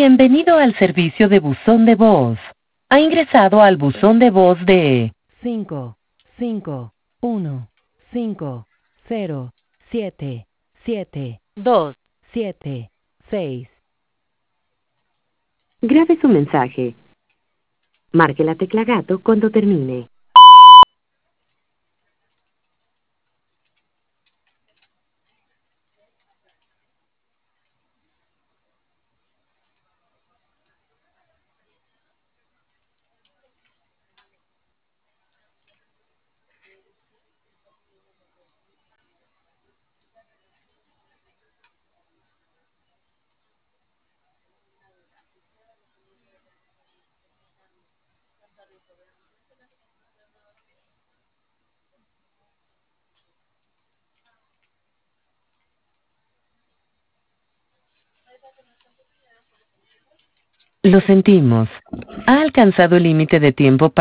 Bienvenido al servicio de buzón de voz. Ha ingresado al buzón de voz de 551-507-776. Grabe su mensaje. Marque la tecla gato cuando termine. Lo sentimos. Ha alcanzado el límite de tiempo para